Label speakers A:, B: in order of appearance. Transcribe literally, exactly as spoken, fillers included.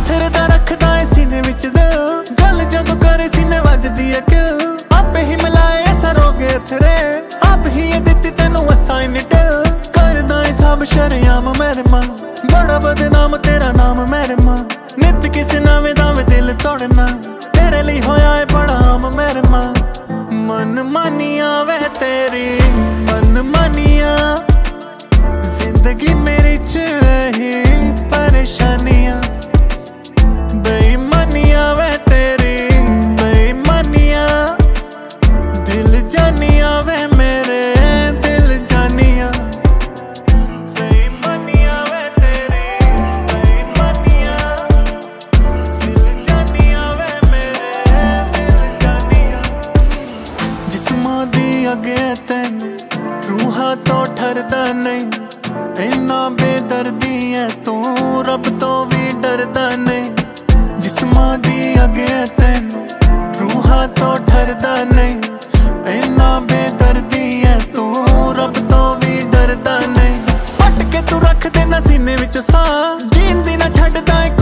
A: पत्थर रखदा है सीने विच दिल, गल जदों करे सीने वजदी है किल। आपे ही मिलाए सरोगे थरे, आप ही ये दित्ती तेनू असाइन टिल। करदा है सब शरेआम मेरे मां, बड़ा बदनाम तेरा नाम मेरे मां। नित किसे नवें दावे दिल तोड़ना, तेरे लिए होया है बड़ा आम मेरे मां। मन मानिया वे तेरी मन मानिया, जिंदगी मेरी च ही परेशानियां। बेईमानिया वे तेरी बेईमानिया, दिल जानिया वे मेरे दिल जानिया। बेईमानिया वे तेरी बेईमानिया, दिल जानिया वे मेरे दिल जानिया। जिस्मां दी अगे तैनू रूहां तो ठरदा नहीं, इन्ना बेदर्दी है तू रब तो भी डरदा नहीं। जिस्मां दी अगे तैनू रूहां तो ठरदा नहीं, इन्ना बेदर्दी है तू रब तो भी डरदा नहीं। पट के तू रख देना सीने विच साह, जीण दी ना छड्डदा